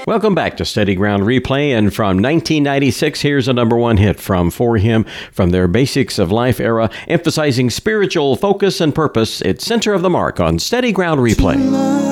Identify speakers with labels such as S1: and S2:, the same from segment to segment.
S1: Welcome back to Steady Ground Replay, and from 1996, here's a number one hit from For Him from their Basics of Life era, emphasizing spiritual focus and purpose. It's Center of the Mark on Steady Ground Replay.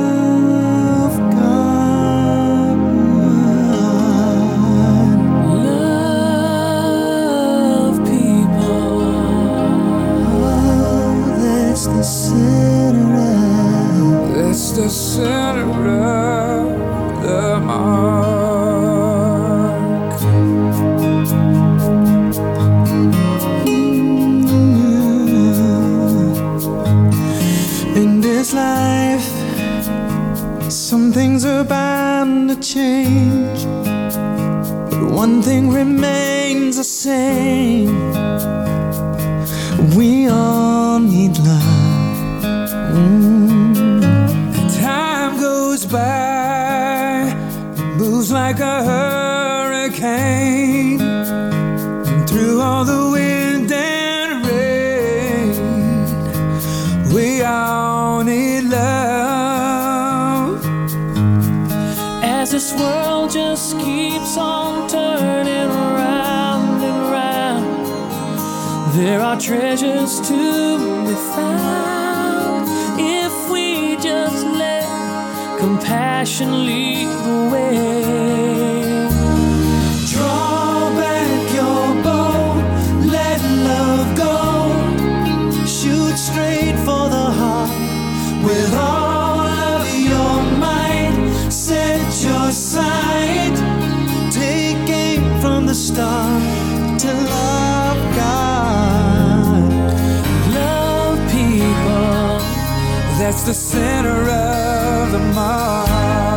S2: The center of the mark. In this life, some things are bound to change, but one thing remains the same. We all need love. By, moves like a hurricane, and through all the wind and rain, we all need love. As this world just keeps on turning round and round, there are treasures to be found if we just let compassion lead the way. Draw back your bow, let love go. Shoot straight for the heart with all of your might. Set your sight, take aim from the start to love God. Love people, that's the center of the mark.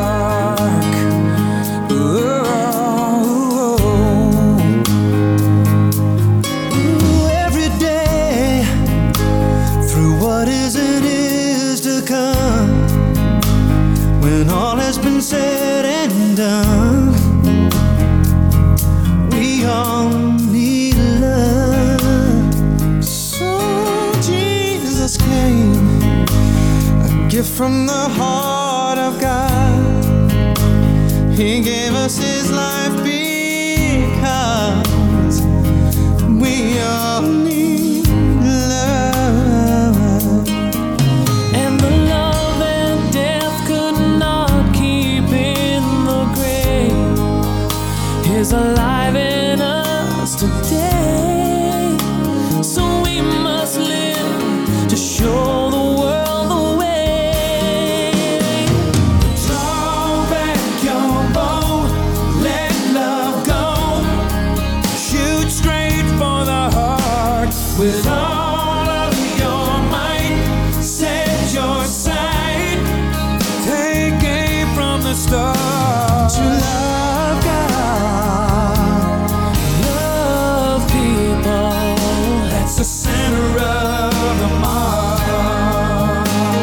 S2: Every day, through what is and is to come, when all has been said and done, we all need love. So Jesus came, a gift from the heart of God. He gave us his life because we all need love. And the love that death could not keep in the grave is alive in us today. So we must live to show the world the way. With all of your might, set your sight, take aim from the start to love God, love people. That's the center of the mark.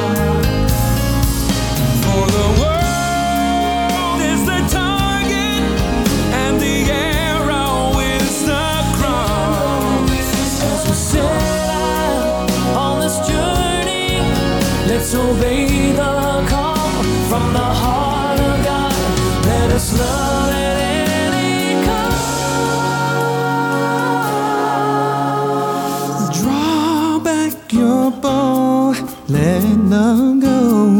S2: For the world is the target, and the arrow is the cross. As we set out on this journey, let's obey the call from the heart of God. Let us love at any cost. Draw back your bow, let love go.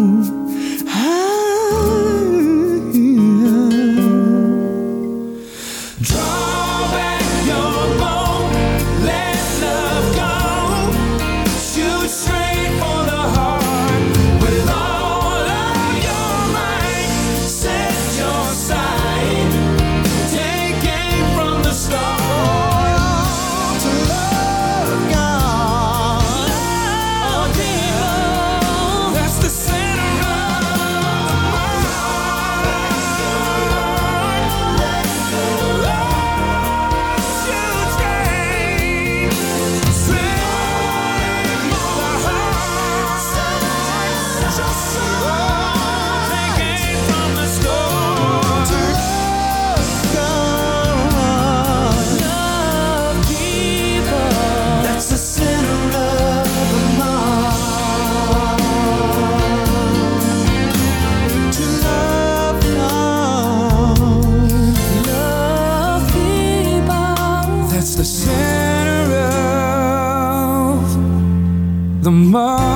S2: Draw back your bow, let love go. Shoot straight for the heart with all of your might. Set your sight, take aim from the start to love God. Love people, that's the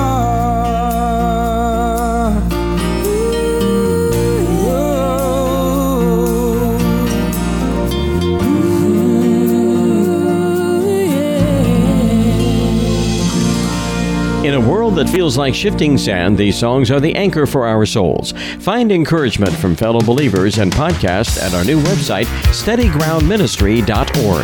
S1: In a world that feels like shifting sand, these songs are the anchor for our souls. Find encouragement from fellow believers and podcasts at our new website, steadygroundministry.org.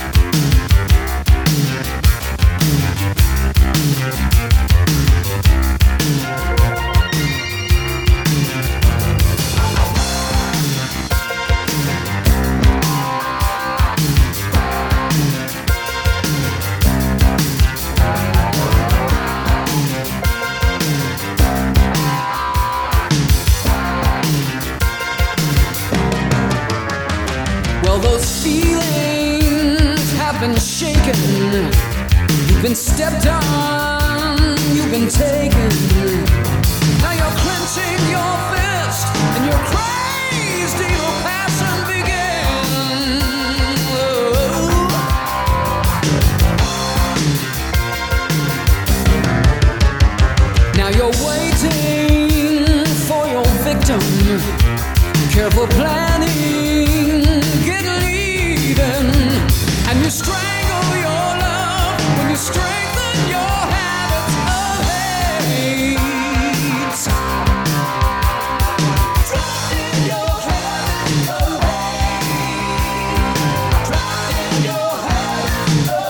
S3: Well, those feelings have been shaken. You've been stepped on, you've been taken. Now you're clenching your fist and your crazed evil passion begins. Now you're waiting for your victim. Careful planning, get leading, and you strangle your love when you strengthen your habits of hate. Trapped in your habits of hate. Trapped in your habits of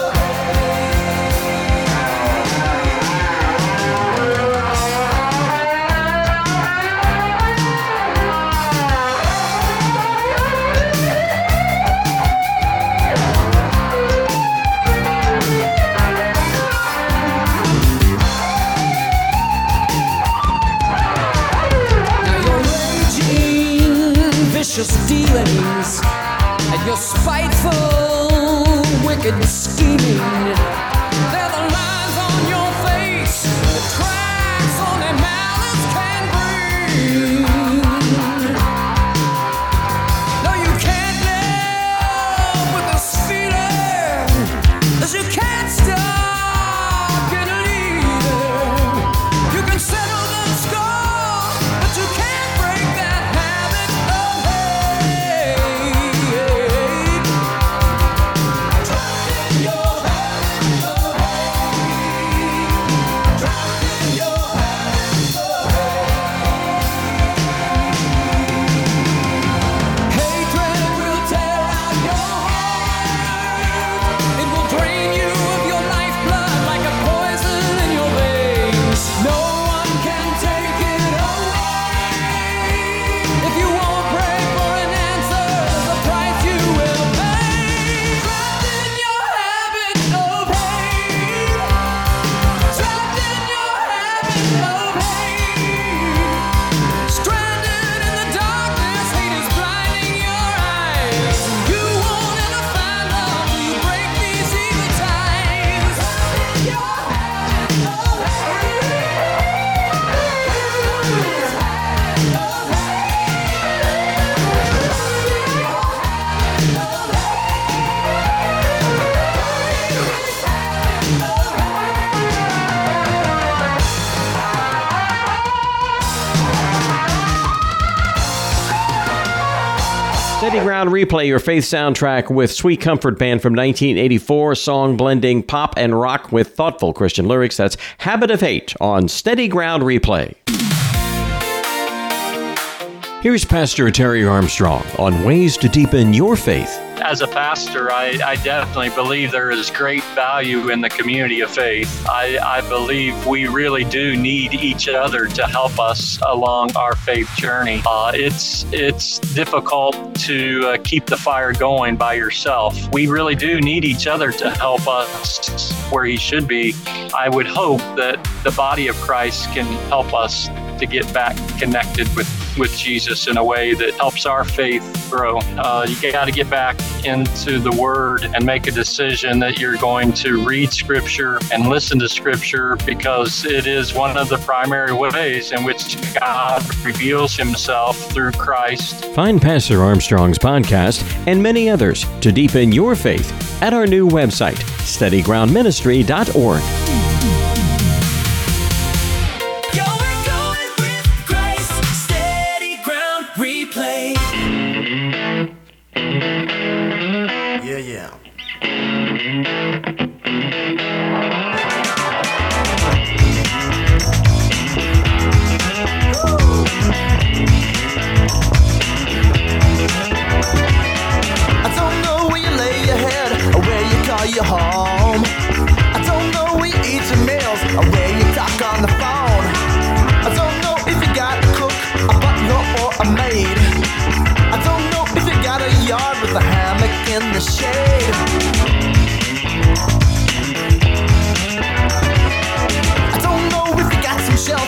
S3: vicious dealings and your spiteful, wicked scheming. They're the lines on your face, the cracks only malice can bring. No, you can't live with this feeling, 'cause you can't stop getting leading. You can settle the score, but you can't break that habit of hate. Trapped in your habit of hate. Trapped in your habit of hate. Hatred will tear out your heart. It will drain you of your lifeblood like a poison in your veins. No one can take it away. If you won't pray for an answer, the price you will pay. Trapped in your habit of hate. Trapped in your habit of hate. Stranded in the darkness, hate is blinding your eyes. You won't ever find love till you break these evil ties. Trapped in your habit of
S1: Steady Ground Replay, your faith soundtrack with Sweet Comfort Band from 1984, song blending pop and rock with thoughtful Christian lyrics. That's Habit of Hate on Steady Ground Replay. Here's Pastor Terry Armstrong on ways to deepen your faith.
S4: As a pastor, I definitely believe there is great value in the community of faith. I believe we really do need each other to help us along our faith journey. It's difficult to keep the fire going by yourself. We really do need each other to help us where he should be. I would hope that the body of Christ can help us to get back connected with Jesus in a way that helps our faith grow. You got to get back into the Word and make a decision that you're going to read Scripture and listen to Scripture, because it is one of the primary ways in which God reveals himself through Christ.
S1: Find Pastor Armstrong's podcast and many others to deepen your faith at our new website, steadygroundministry.org.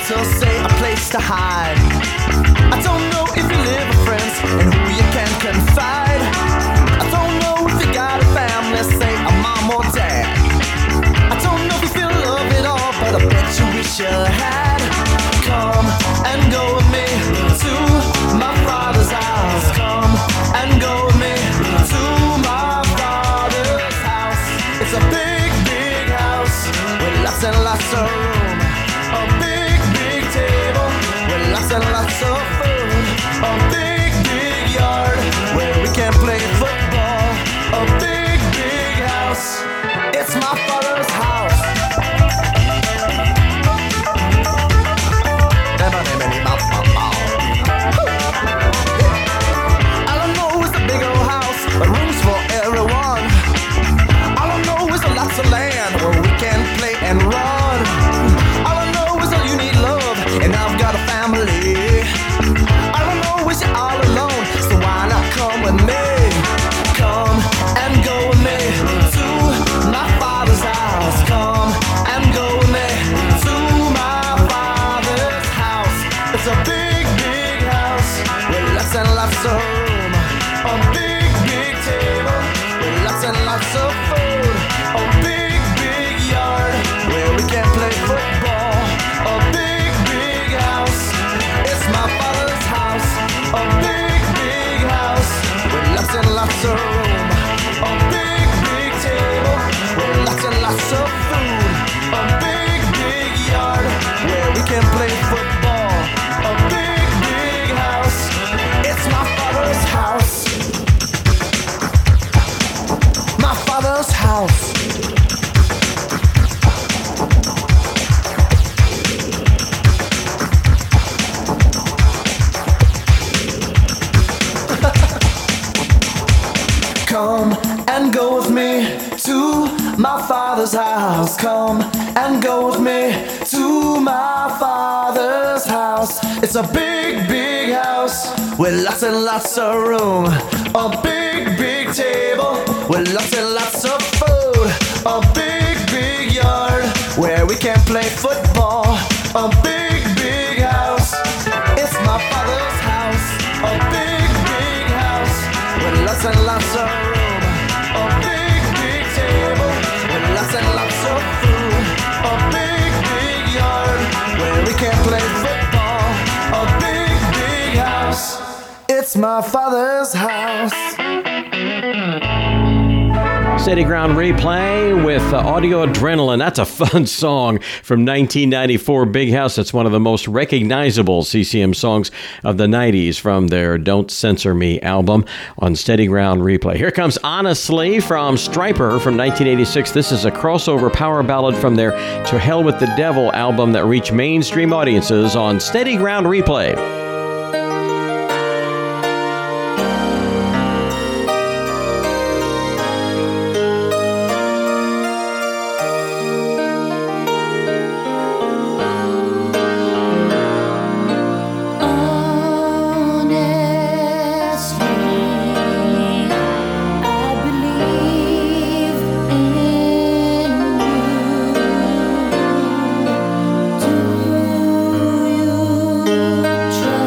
S5: shelter, say a place to hide. I don't know if you live with friends and who you can confide. I don't know if you got a family, say a mom or dad. I don't know if you feel love at all, but I bet you wish you had. Come and go with me to my father's house. Come and go with me to my father's house. It's a big, big house with lots and lots of room. A big, big table with lots and lots of food. A big, big yard where we can play football. A big, big house. It's my father's house. All I know is a big old house with rooms for everyone. All I know is a lots of land where we can play and run. All I know is that you need love and I've got a family. All I know is you're all alone, so why not come with me? Come and go with me to my father's house. Come and go with me to my father's house. It's a big, big house with lots and lots of room. A big, big table with lots and lots of food. A big, big yard where we can play football. A big, big house. It's my father's house. A big, big house with lots and lots of room. A big, big table with lots and lots of food. A big, big yard where we can play football. A big, big house. It's my father's house. My father's house. Come and go with me to my father's house. Come and go with me to my father's house. It's a big, big house with lots and lots of room. A big, big table with lots and lots of food. A big, big yard where we can play football. A big, big house. It's my father's house. A big, big house with lots and lots of room. A big, big table with lots and lots of food. A big, big yard where we can play football. A big, big house. It's my father's house.
S1: Steady Ground Replay with Audio Adrenaline. That's a fun song from 1994, Big House. It's one of the most recognizable CCM songs of the 90s from their Don't Censor Me album on Steady Ground Replay. Here comes Honestly from Stryper from 1986. This is a crossover power ballad from their To Hell with the Devil album that reached mainstream audiences on Steady Ground Replay.
S6: Try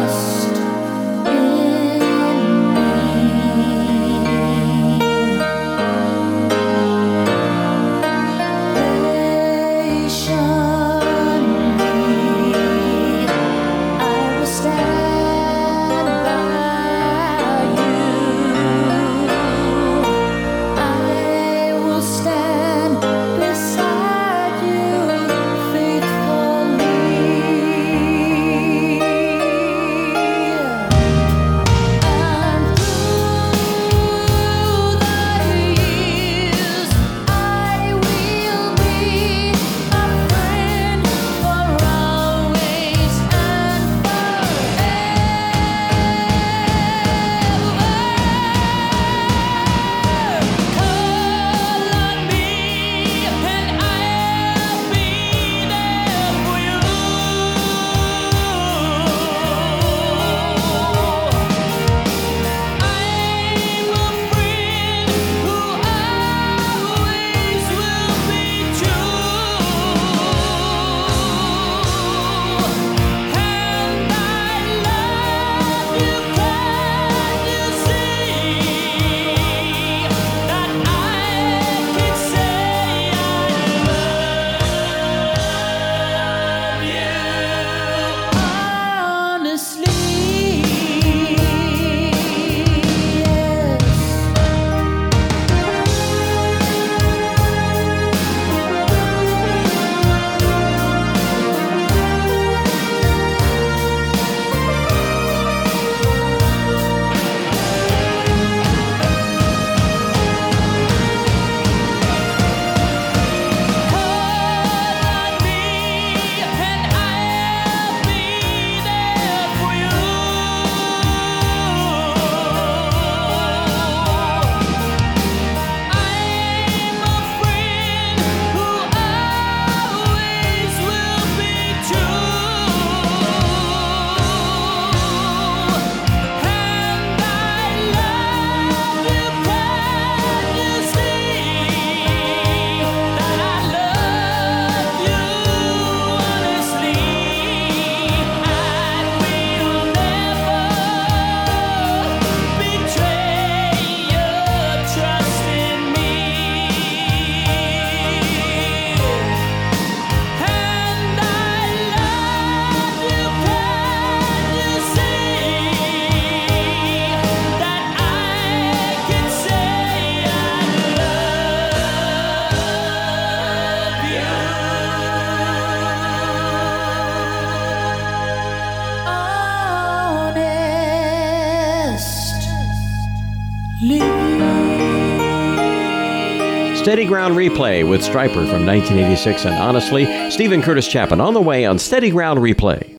S1: Steady Ground Replay with Stryper from 1986. And honestly, Stephen Curtis Chapman on the way on Steady Ground Replay.